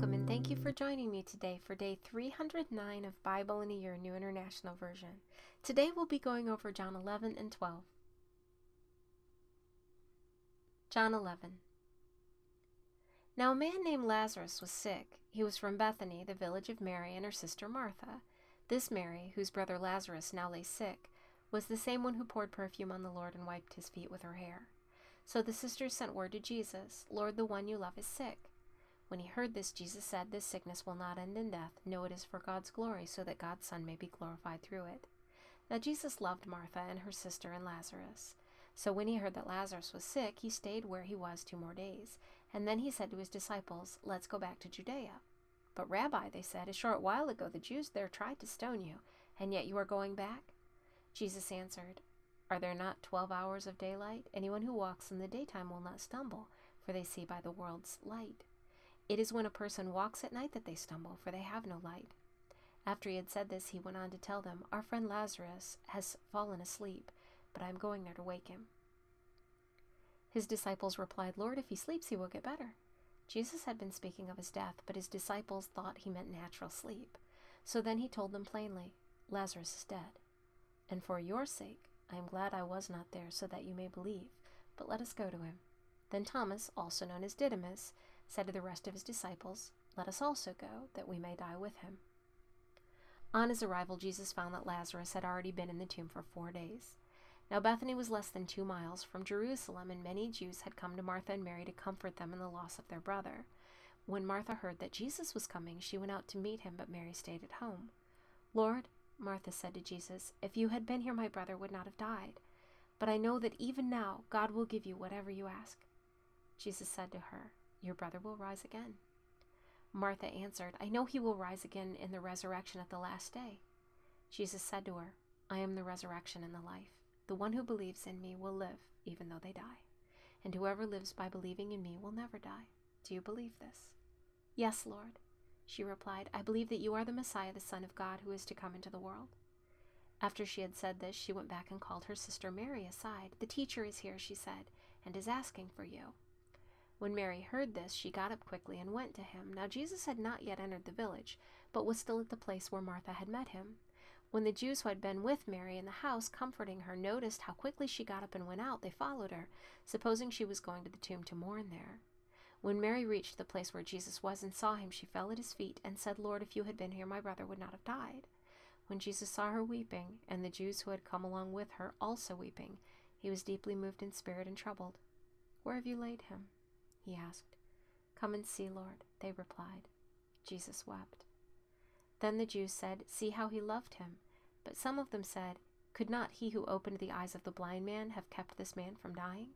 Welcome and thank you for joining me today for day 309 of Bible in a Year, New International Version. Today we'll be going over John 11 and 12. John 11. Now a man named Lazarus was sick. He was from Bethany, the village of Mary and her sister Martha. This Mary, whose brother Lazarus now lay sick, was the same one who poured perfume on the Lord and wiped his feet with her hair. So the sisters sent word to Jesus, "Lord, the one you love is sick." When he heard this, Jesus said, "This sickness will not end in death. No, it is for God's glory, so that God's Son may be glorified through it." Now Jesus loved Martha and her sister and Lazarus. So when he heard that Lazarus was sick, he stayed where he was 2 more days. And then he said to his disciples, "Let's go back to Judea." "But Rabbi," they said, "a short while ago the Jews there tried to stone you, and yet you are going back?" Jesus answered, "Are there not 12 hours of daylight? Anyone who walks in the daytime will not stumble, for they see by the world's light. It is when a person walks at night that they stumble, for they have no light." After he had said this, he went on to tell them, "Our friend Lazarus has fallen asleep, but I am going there to wake him." His disciples replied, "Lord, if he sleeps, he will get better." Jesus had been speaking of his death, but his disciples thought he meant natural sleep. So then he told them plainly, "Lazarus is dead. And for your sake, I am glad I was not there, so that you may believe. But let us go to him." Then Thomas, also known as Didymus, said to the rest of his disciples, "Let us also go, that we may die with him." On his arrival, Jesus found that Lazarus had already been in the tomb for 4 days. Now Bethany was less than 2 miles from Jerusalem, and many Jews had come to Martha and Mary to comfort them in the loss of their brother. When Martha heard that Jesus was coming, she went out to meet him, but Mary stayed at home. "Lord," Martha said to Jesus, "if you had been here, my brother would not have died. But I know that even now God will give you whatever you ask." Jesus said to her, "Your brother will rise again." Martha answered, "I know he will rise again in the resurrection at the last day." Jesus said to her, "I am the resurrection and the life. The one who believes in me will live, even though they die. And whoever lives by believing in me will never die. Do you believe this?" "Yes, Lord." She replied, "I believe that you are the Messiah, the Son of God, who is to come into the world." After she had said this, she went back and called her sister Mary aside. "The teacher is here," she said, "and is asking for you." When Mary heard this, she got up quickly and went to him. Now Jesus had not yet entered the village, but was still at the place where Martha had met him. When the Jews who had been with Mary in the house, comforting her, noticed how quickly she got up and went out, they followed her, supposing she was going to the tomb to mourn there. When Mary reached the place where Jesus was and saw him, she fell at his feet and said, "Lord, if you had been here, my brother would not have died." When Jesus saw her weeping, and the Jews who had come along with her also weeping, he was deeply moved in spirit and troubled. "Where have you laid him?" he asked. "Come and see, Lord," they replied. Jesus wept. Then the Jews said, "See how he loved him." But some of them said, "Could not he who opened the eyes of the blind man have kept this man from dying?"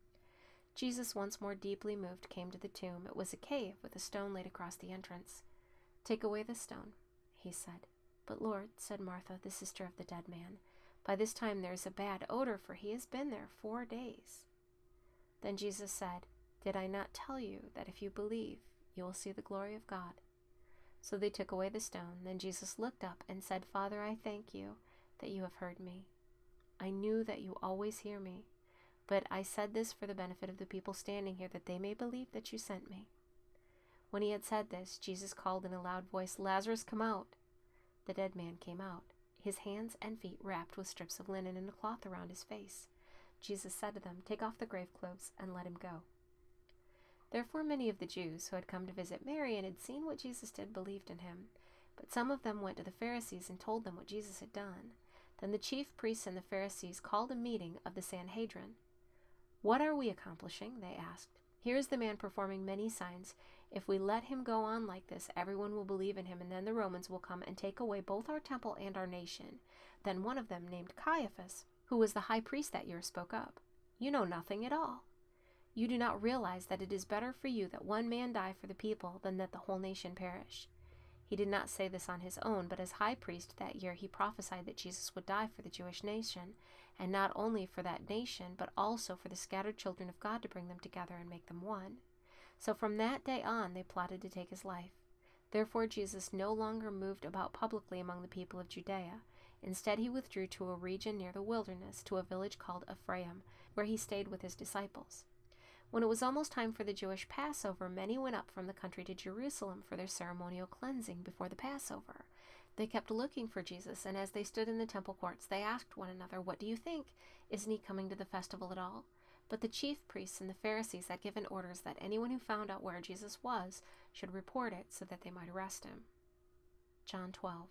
Jesus, once more deeply moved, came to the tomb. It was a cave with a stone laid across the entrance. "Take away the stone," he said. "But Lord," said Martha, the sister of the dead man, "by this time there is a bad odor, for he has been there 4 days." Then Jesus said, "Did I not tell you that if you believe, you will see the glory of God?" So they took away the stone. Then Jesus looked up and said, "Father, I thank you that you have heard me. I knew that you always hear me, but I said this for the benefit of the people standing here, that they may believe that you sent me." When he had said this, Jesus called in a loud voice, "Lazarus, come out." The dead man came out, his hands and feet wrapped with strips of linen and a cloth around his face. Jesus said to them, "Take off the grave clothes and let him go." Therefore many of the Jews who had come to visit Mary and had seen what Jesus did believed in him. But some of them went to the Pharisees and told them what Jesus had done. Then the chief priests and the Pharisees called a meeting of the Sanhedrin. "What are we accomplishing?" they asked. "Here is the man performing many signs. If we let him go on like this, everyone will believe in him, and then the Romans will come and take away both our temple and our nation." Then one of them, named Caiaphas, who was the high priest that year, spoke up. "You know nothing at all. You do not realize that it is better for you that one man die for the people than that the whole nation perish." He did not say this on his own, but as high priest that year he prophesied that Jesus would die for the Jewish nation, and not only for that nation, but also for the scattered children of God, to bring them together and make them one. So from that day on they plotted to take his life. Therefore Jesus no longer moved about publicly among the people of Judea. Instead he withdrew to a region near the wilderness, to a village called Ephraim, where he stayed with his disciples. When it was almost time for the Jewish Passover, many went up from the country to Jerusalem for their ceremonial cleansing before the Passover. They kept looking for Jesus, and as they stood in the temple courts, they asked one another, "What do you think? Isn't he coming to the festival at all?" But the chief priests and the Pharisees had given orders that anyone who found out where Jesus was should report it so that they might arrest him. John 12.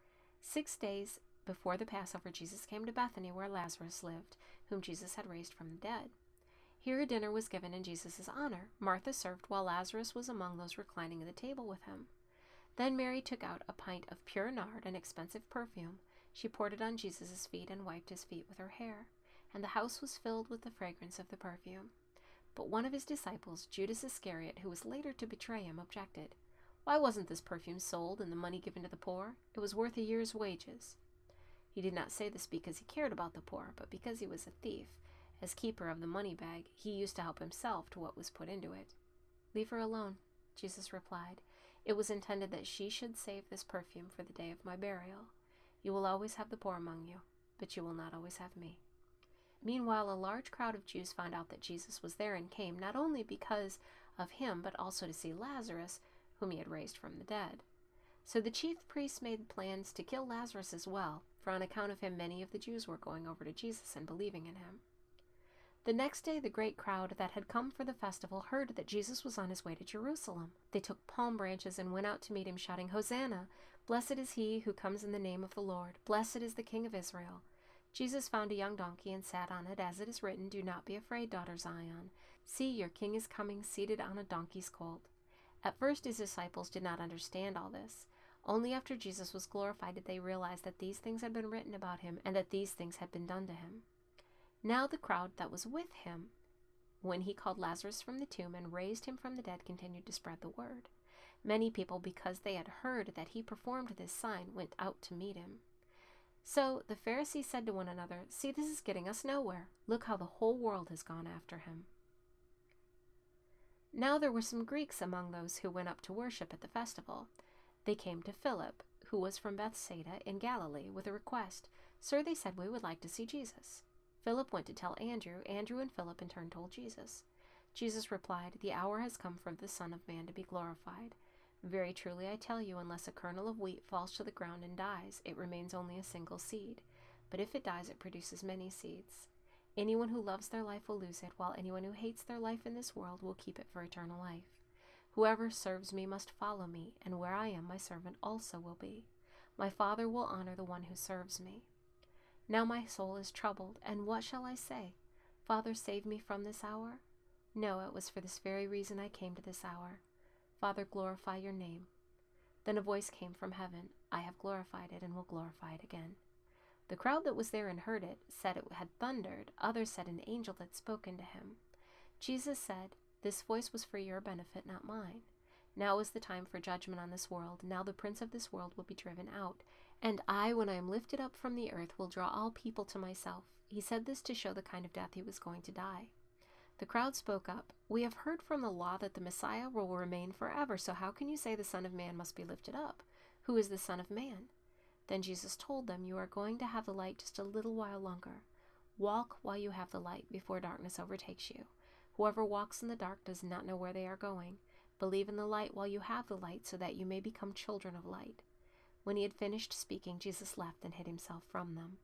6 days before the Passover, Jesus came to Bethany, where Lazarus lived, whom Jesus had raised from the dead. Here a dinner was given in Jesus' honor. Martha served, while Lazarus was among those reclining at the table with him. Then Mary took out a pint of pure nard, an expensive perfume. She poured it on Jesus' feet and wiped his feet with her hair, and the house was filled with the fragrance of the perfume. But one of his disciples, Judas Iscariot, who was later to betray him, objected. "Why wasn't this perfume sold and the money given to the poor? It was worth a year's wages." He did not say this because he cared about the poor, but because he was a thief. As keeper of the money bag, he used to help himself to what was put into it. "Leave her alone," Jesus replied. "It was intended that she should save this perfume for the day of my burial. You will always have the poor among you, but you will not always have me." Meanwhile, a large crowd of Jews found out that Jesus was there and came, not only because of him, but also to see Lazarus, whom he had raised from the dead. So the chief priests made plans to kill Lazarus as well, for on account of him many of the Jews were going over to Jesus and believing in him. The next day, the great crowd that had come for the festival heard that Jesus was on his way to Jerusalem. They took palm branches and went out to meet him, shouting, "Hosanna! Blessed is he who comes in the name of the Lord. Blessed is the King of Israel." Jesus found a young donkey and sat on it, as it is written, "Do not be afraid, daughter Zion. See, your king is coming, seated on a donkey's colt." At first his disciples did not understand all this. Only after Jesus was glorified did they realize that these things had been written about him and that these things had been done to him. Now the crowd that was with him, when he called Lazarus from the tomb and raised him from the dead, continued to spread the word. Many people, because they had heard that he performed this sign, went out to meet him. So the Pharisees said to one another, "See, this is getting us nowhere. Look how the whole world has gone after him." Now there were some Greeks among those who went up to worship at the festival. They came to Philip, who was from Bethsaida in Galilee, with a request. "Sir," they said, "we would like to see Jesus." Philip went to tell Andrew. Andrew and Philip in turn told Jesus. Jesus replied, "The hour has come for the Son of Man to be glorified. Very truly I tell you, unless a kernel of wheat falls to the ground and dies, it remains only a single seed. But if it dies, it produces many seeds. Anyone who loves their life will lose it, while anyone who hates their life in this world will keep it for eternal life. Whoever serves me must follow me, and where I am, my servant also will be. My Father will honor the one who serves me. Now my soul is troubled, and what shall I say? Father, save me from this hour? No, it was for this very reason I came to this hour. Father, glorify your name." Then a voice came from heaven, "I have glorified it and will glorify it again." The crowd that was there and heard it said it had thundered. Others said an angel had spoken to him. Jesus said, "This voice was for your benefit, not mine. Now is the time for judgment on this world. Now the prince of this world will be driven out. And I, when I am lifted up from the earth, will draw all people to myself." He said this to show the kind of death he was going to die. The crowd spoke up, "We have heard from the law that the Messiah will remain forever, so how can you say the Son of Man must be lifted up? Who is the Son of Man?" Then Jesus told them, "You are going to have the light just a little while longer. Walk while you have the light, before darkness overtakes you. Whoever walks in the dark does not know where they are going. Believe in the light while you have the light, so that you may become children of light." When he had finished speaking, Jesus left and hid himself from them.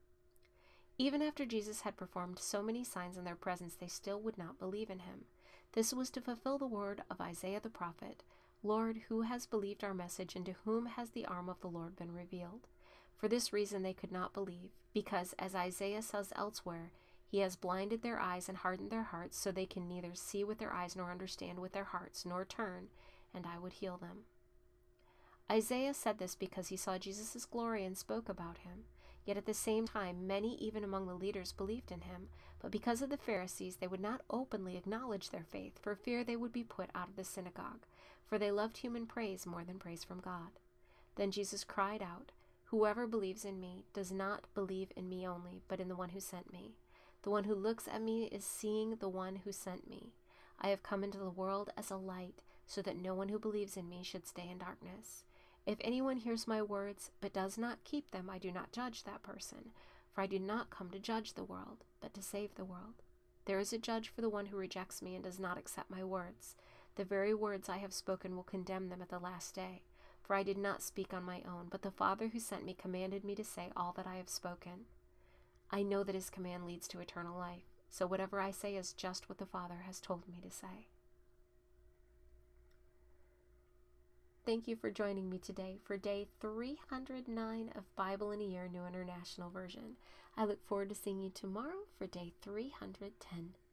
Even after Jesus had performed so many signs in their presence, they still would not believe in him. This was to fulfill the word of Isaiah the prophet, "Lord, who has believed our message, and to whom has the arm of the Lord been revealed?" For this reason they could not believe, because, as Isaiah says elsewhere, "He has blinded their eyes and hardened their hearts, so they can neither see with their eyes nor understand with their hearts, nor turn, and I would heal them." Isaiah said this because he saw Jesus' glory and spoke about him. Yet at the same time, many even among the leaders believed in him, but because of the Pharisees, they would not openly acknowledge their faith, for fear they would be put out of the synagogue, for they loved human praise more than praise from God. Then Jesus cried out, "Whoever believes in me does not believe in me only, but in the one who sent me. The one who looks at me is seeing the one who sent me. I have come into the world as a light, so that no one who believes in me should stay in darkness. If anyone hears my words, but does not keep them, I do not judge that person, for I did not come to judge the world, but to save the world." There is a judge for the one who rejects me and does not accept my words. The very words I have spoken will condemn them at the last day. For I did not speak on my own, but the Father who sent me commanded me to say all that I have spoken. I know that his command leads to eternal life, so whatever I say is just what the Father has told me to say. Thank you for joining me today for day 309 of Bible in a Year New International Version. I look forward to seeing you tomorrow for day 310.